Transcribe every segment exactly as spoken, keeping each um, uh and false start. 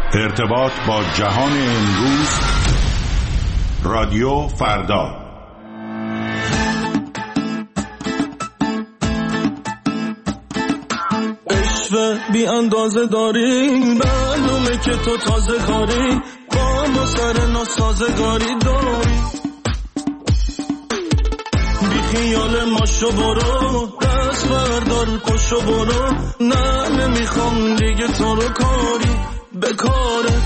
ارتباط با جهان امروز، رادیو فردا. عشق بی اندازه داری، معلومه که تو تازه کاری، با ما سر ناسازگاری داری. بی خیال ماشو برو، دست بردار پشو برو، نه نمیخوام دیگه تو رو کاری به کارت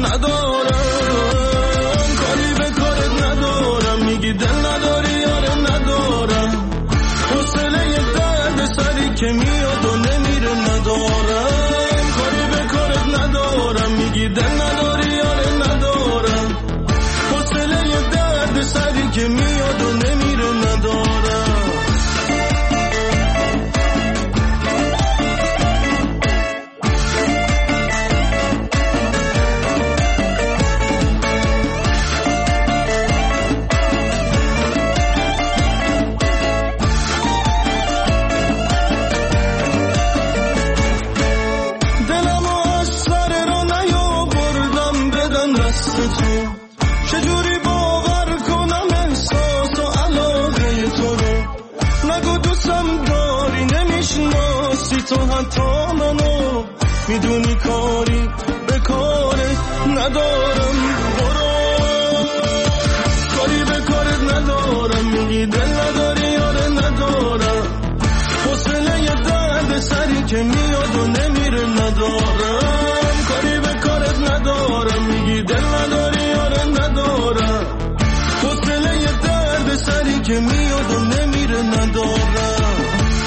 ندارم، کاری به کارت ندارم. میگی دل نداری، یاره ندارم، حوصله یه درد سری که میاد و نمیره ندارم، کاری به کارت ندارم. میگی دل نداری، یاره ندارم، حوصله یه درد سری که میاد و نمیره ندارم. چجوری باور کنم احساس و علاقه تو رو؟ نگو دوستم داری، نمیشناسی تو حتی منو، میدونی کاری به کارت ندارم. برو، کاری به کارت ندارم. میگی دل نداری، یاره ندارم، حوصله یه درد سری که میاد و نمیره ندارم، کاری به کارت ندارم. میگی دل نداری، یاره ندارم، حوصله یه درد سری که میاد و نمیره ندارم.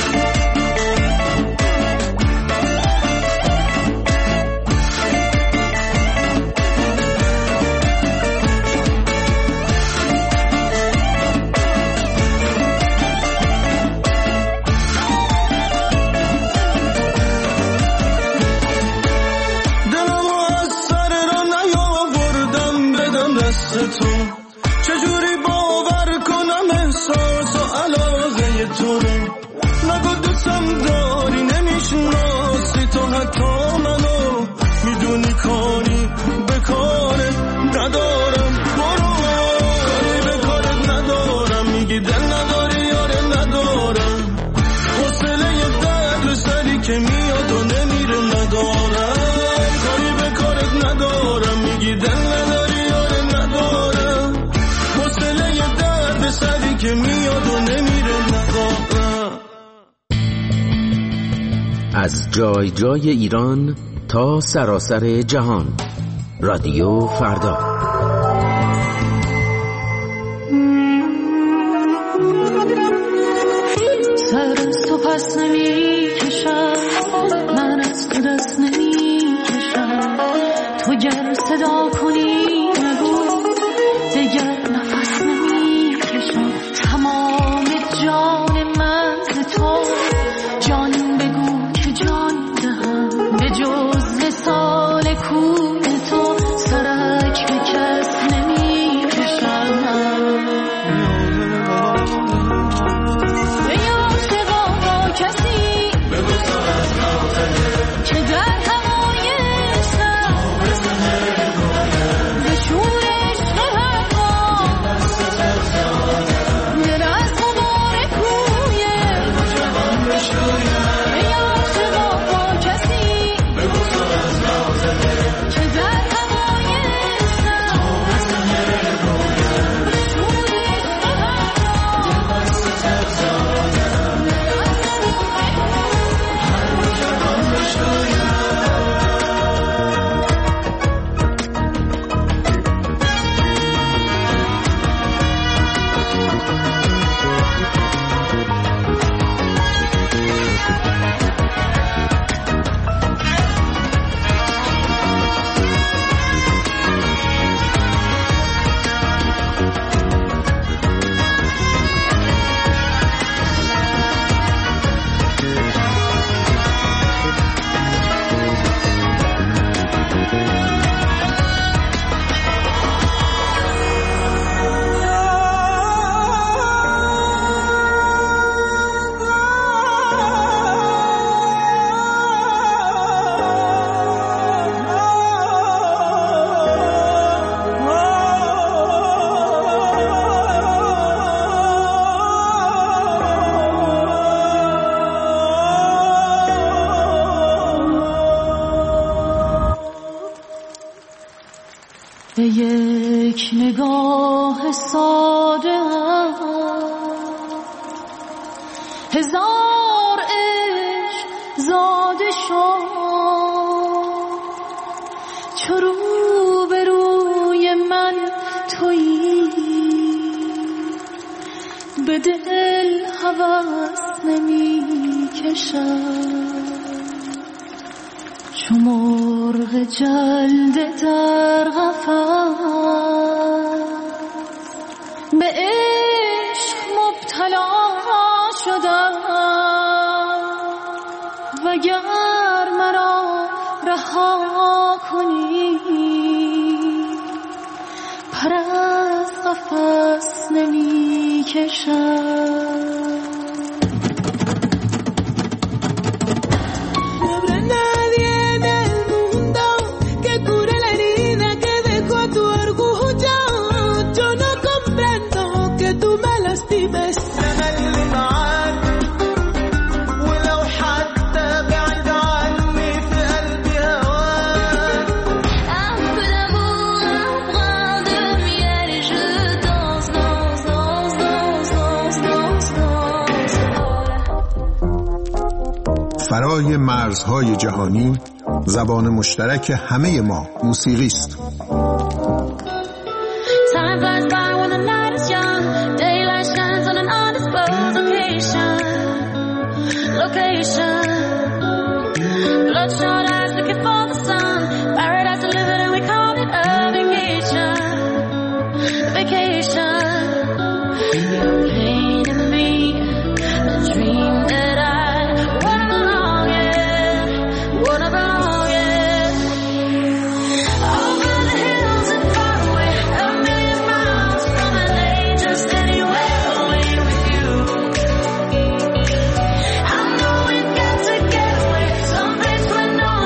تو چجوری باور کنم احساس و علاقه تو رو؟ نگو دوستم داری، نمیشناسی تو حتی منو، میدونی کاری به کارت ندارم. برو، کاری به کارت ندارم. میگی دل نداری، یاره ندارم، حوصله یه درد سری که میاد و نمیره ندارم، کاری به کارت ندارم. میگی دل نداری، سری که میاد و نمیره ندارم. از جای جای ایران تا سراسر جهان، رادیو فردا. سر از تو پس نمی کشم، من از تو دست نمی کشم، تو گر صدا کنی نگو دیگر نفس نمی کشم. تمام جان من تو، جان بگو که جان دهم، به جز وصال کوی تو سرک به کس نمی کشم. به عاشقا با کسی که در هوای عشقم، به شور عشق دل از غبار کویه، به عاشقا با کسی که در به یک نگاه ساده هزار عشق زاده شد، چو رو به روی من تویی به دل هوس نمی کشد، چو مرغ جلده در قفس به عشق مبتلا شدم، وگر مرا رها کنی پر از قفس نمی کشم. فرای مرزهای جهانی زبان مشترک همه ما موسیقی است. No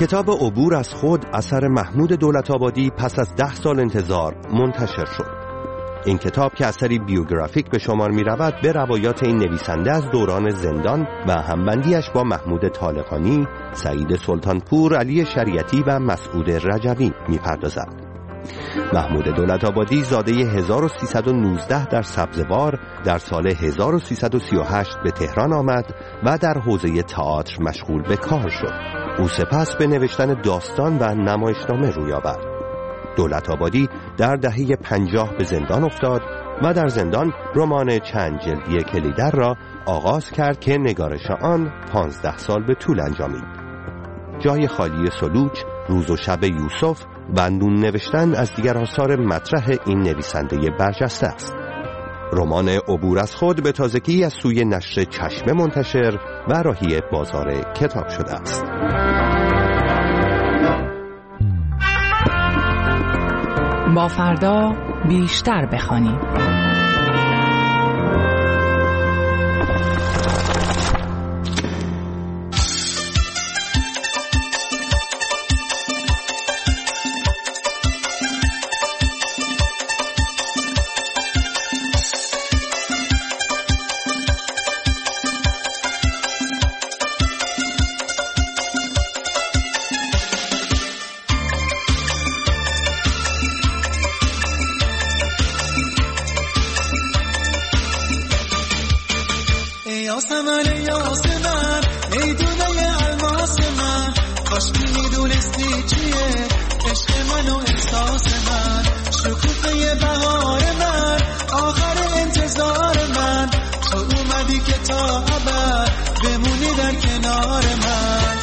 کتاب عبور از خود اثر محمود دولت‌آبادی پس از ده سال انتظار منتشر شد. این کتاب که اثری بیوگرافیک به شمار می رود به روایات این نویسنده از دوران زندان و همبندیش با محمود طالقانی، سعید سلطانپور، علی شریعتی و مسعود رجبی می پردازد. محمود دولت‌آبادی زاده هزار و سیصد و نوزده در سبزوار در سال هزار و سیصد و سی و هشت به تهران آمد و در حوزه تئاتر مشغول به کار شد. او سپس به نوشتن داستان و نمایشنامه روی آورد. دولت‌آبادی در دهه پنجاه به زندان افتاد و در زندان رمان چند جلدی کلیدر را آغاز کرد که نگارش آن پانزده سال به طول انجامید. جای خالی سلوچ، روز و شب یوسف و نون نوشتن از دیگر آثار مطرح این نویسنده برجسته است. رمان عبور از خود به تازگی از سوی نشر چشمه منتشر و راهی بازار کتاب شده است. با فردا بیشتر بخوانیم. یاسمن یاسمن ای دونه الماس من، کاش میدونستی چیه عشق من و احساس من، شکوفه بهار من، آخر انتظار من، تو اومدی که تا ابد بمونی در کنار من.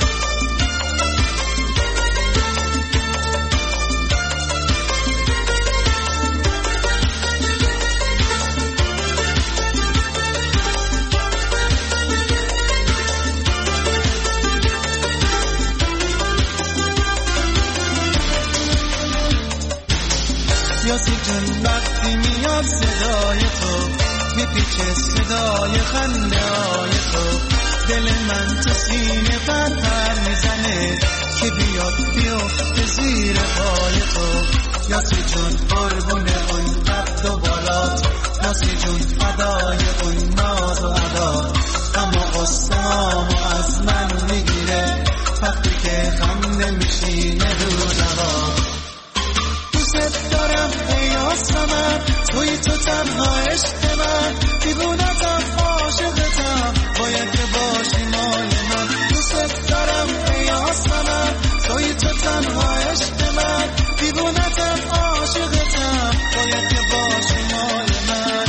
یاسی جون وقتی میاد صدای تو، میپیچه صدای خنده های تو، دل من تو سینه پر پر میزنه که بیاد بیفته زیر پای تو. یاسی جون قربون اون قد و بالات، یاسی جون فدای اون ناز و عدا، اما قصه‌هامو از من میگیره وقتی که خنده میشینه رو نوا. دوست دارم ای یاسمن، توی تو تنها عشق من، دیوونتم عاشقتم، باید که باشی مال من. دوست دارم ای یاسمن، توی تو تنها عشق من، دیوونتم عاشقتم، باید که باشی مال من.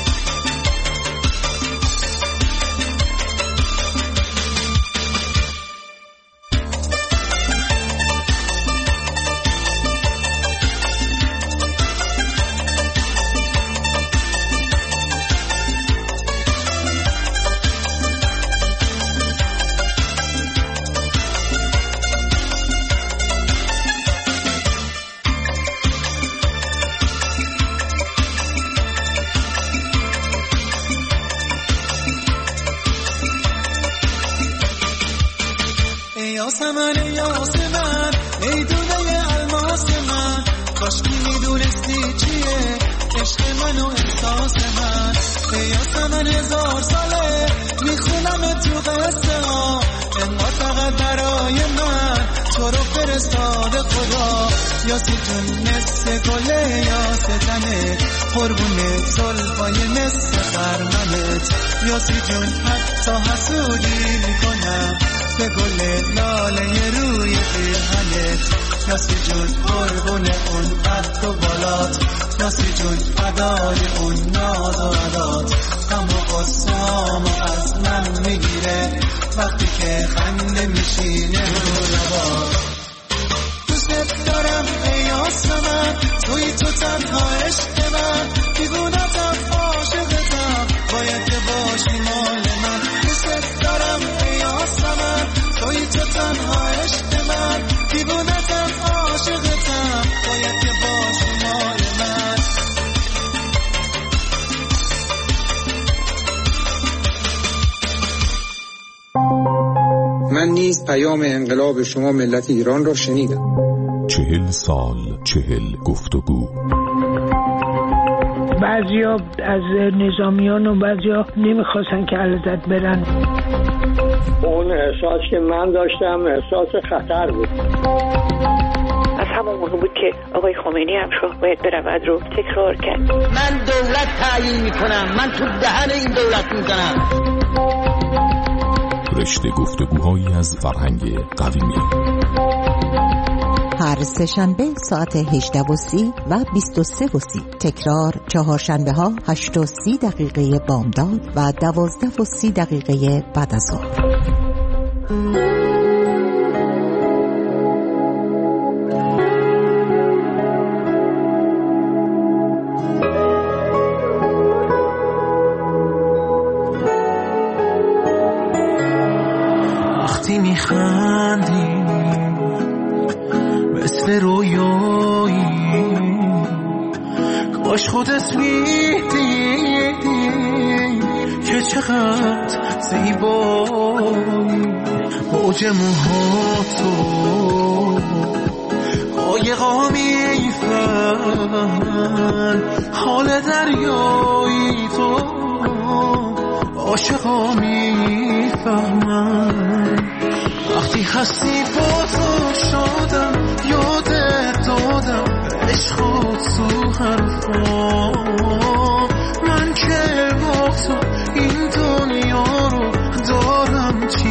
یاسمن یاسمن ای دونه الماس من، کاش میدونستی چیه عشق من و احساس من. ای یاسمن هزار ساله میخونم تو قصه ها، انقدر فقط برای من تو رو فرستاده خدا. یاسی جون مثل گله یاستنه، قربون زلفای مثل خرمنت، یاسی جون حتی حسودی میکنم به گل لاله روی پیرهنت. یاسی جون قربون اون قد و بالات، یاسی جون فدای اون ناز و عدات، اما قصه‌هامو از من میگیره وقتی که خنده میشینه رو لبا. دوست دارم ای یاسمن، توی تو تنها عشق من، دیوونتم عاشقتم، باید که باشی مال من. دوست دارم ای یاسمن، توی تو تنها عشق من، دیوونتم عاشقتم، باید که باشی مال من. من نیز پیام انقلاب شما ملت ایران را شنیدم. چهل سال چهل گفتگو. بعضیا از نظامیان و بعضیا نمیخواستن که علیزاده برن. اون احساس که من داشتم احساس خطر بود. از همون موقع بود که آقای خمینی هم شاه باید برود رو تکرار کرد. من دولت تعیین میکنم، من تو دهن این دولت میزنم. رشته گفتگوهایی از فرهنگ قدیمی. هر سه شنبه ساعت هجده و سی و بیست و سه و سی. تکرار چهارشنبه ها هشت و سی دقیقه بامداد و دوازده و سی دقیقه بعد از ظهر. وقتی میخندی مثل رویایی، کاش خودت میدیدی که چقدر زیبایی. موج موهاتو قایقا میفهمن، حال دریایی تو عاشقا میفهمن. وقتی هستی با تو شدم، یادت دادم عشق و تو حرفا. من که با تو این دنیا رو دارم چی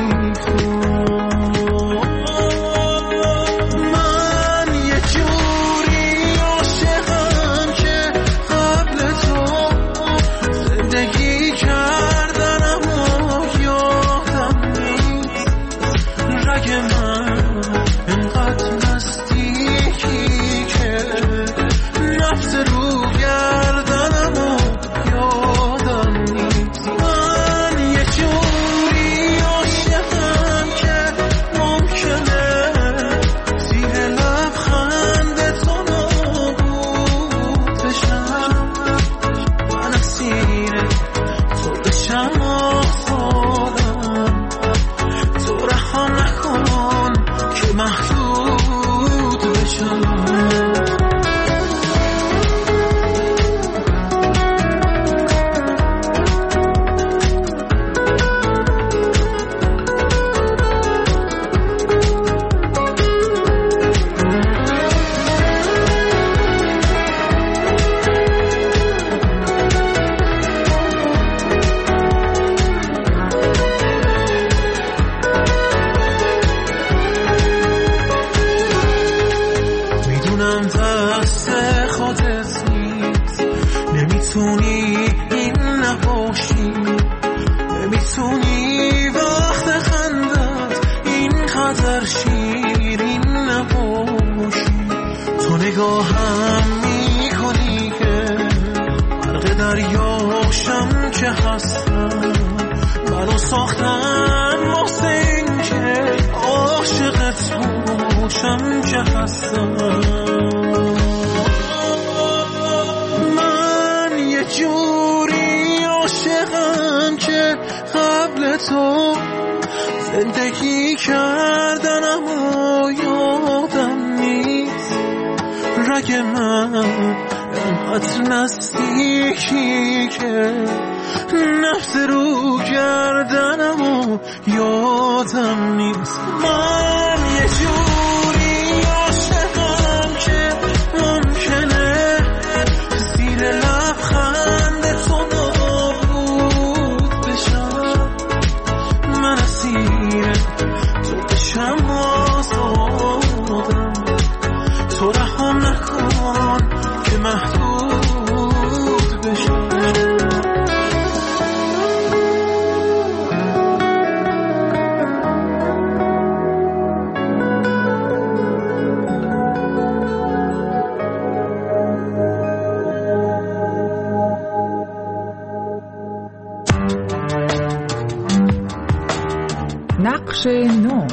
میخوام. من یه جوری عاشقم که قبل تو زندگی کردنم و یادم نیست. رگ من انقدر نزدیکی که نفس رو گردنم و یادم نیست. من یه جوری عاشقم که ممکنه زیر لبخند تو نابود بشم. من اسیر تو بشم آزادم، تو رحم نکن که محدود بشم. میدونم دست خودت نیست، نمیتونی این نباشی، نمیتونی وقت خندت اینقدر شیرین نباشی. تو نگاهم میکنی که غرق دریاشم که هستم. منو ساختن واسه این که عاشقت باشم که هستم. من یه جوری عاشقم که قبل تو زندگی کردنم و یادم نیست. رگ من انقدر نزدیکی که نفس رو گردنم و یادم نیست. من یه جوری عاشقم که ممکنه زیر لبخند تو نابود بشم. من اسیر تو بشم آزادم، تو رحم نکن که محدود بشم. نقش نو.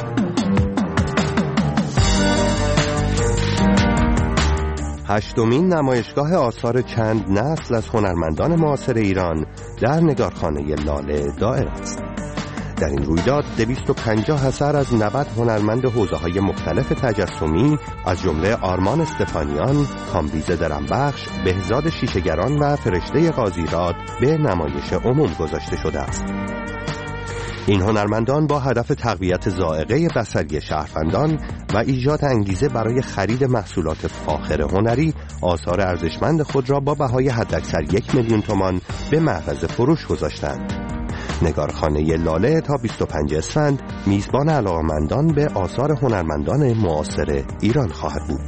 هشتمین نمایشگاه آثار چند نسل از هنرمندان معاصر ایران در نگارخانه لاله دائره است. در این رویداد دویست و پنجاه اثر از نود هنرمند حوزه‌های مختلف تجسمی از جمله آرمان استفانیان، کامبیز درمبخش، بهزاد شیشه‌گران و فرشته قاضیراد به نمایش عموم گذاشته شده است. این هنرمندان با هدف تقویت ذائقه بصری شهروندان و ایجاد انگیزه برای خرید محصولات فاخر هنری آثار ارزشمند خود را با بهای حداکثر یک میلیون تومان به معرض فروش گذاشتند. نگارخانه لاله تا بیست و پنجم اسفند میزبان علاقه‌مندان به آثار هنرمندان معاصر ایران خواهد بود.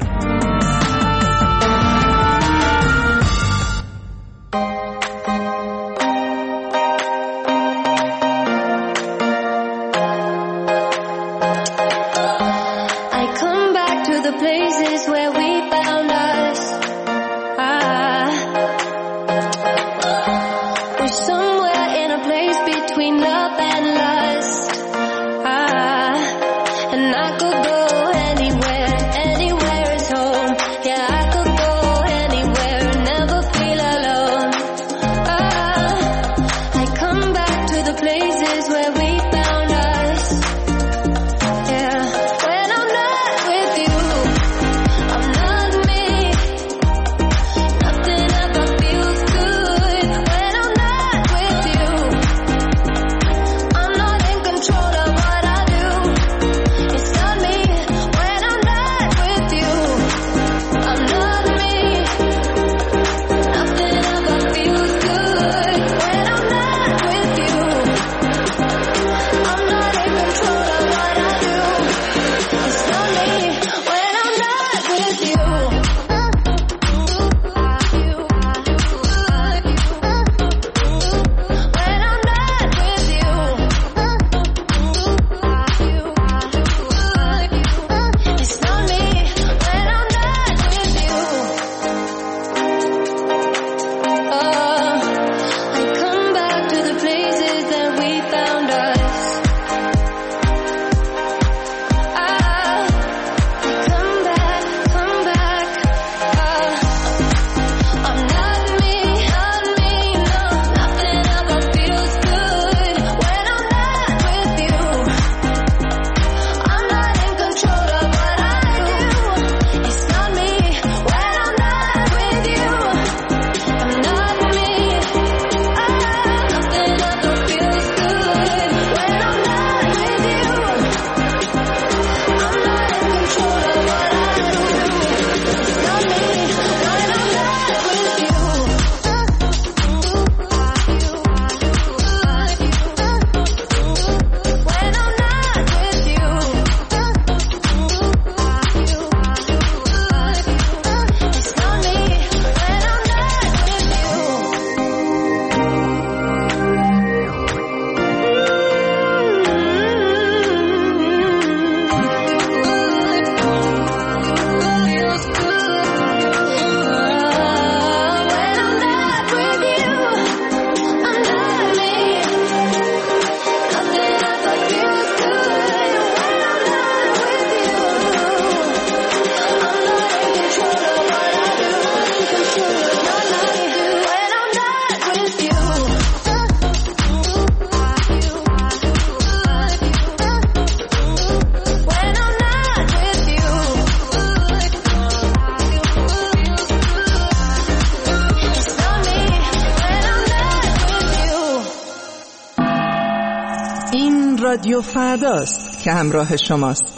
رادیو فرداست که همراه شماست.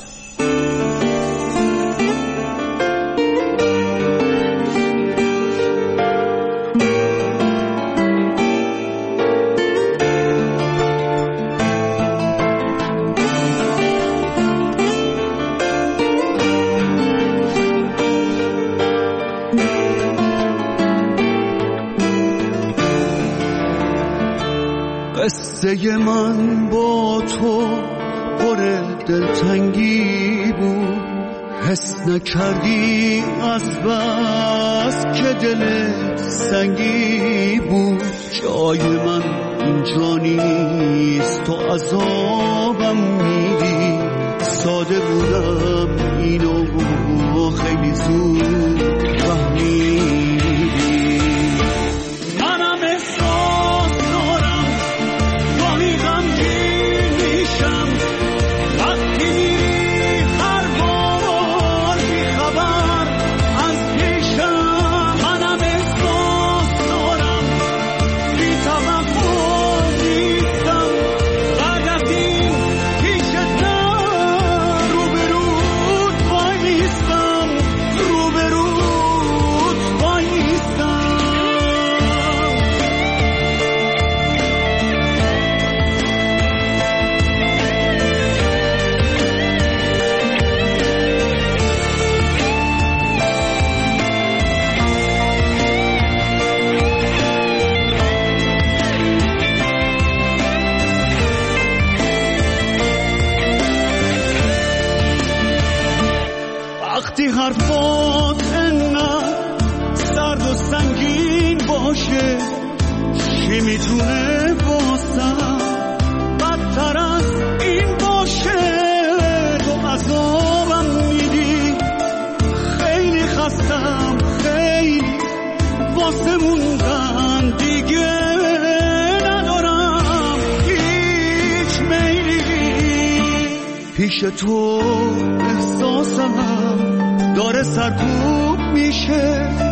قصه من با تو پر دلتنگی بود، حس نکردی از بس که دلت سنگی بود. جای من اینجا نیست، تو عذابم میدی. ساده بودم اینو خیلی زود فهمیدی. منم احساس دارم گاهی غمگینی، نمیتونه واسم بدتر از این باشه. تو عذابم میدی، خیلی خستم، خیلی واسه موندن دیگه ندارم هیچ میلی. پیش تو احساسم داره سرکوب میشه،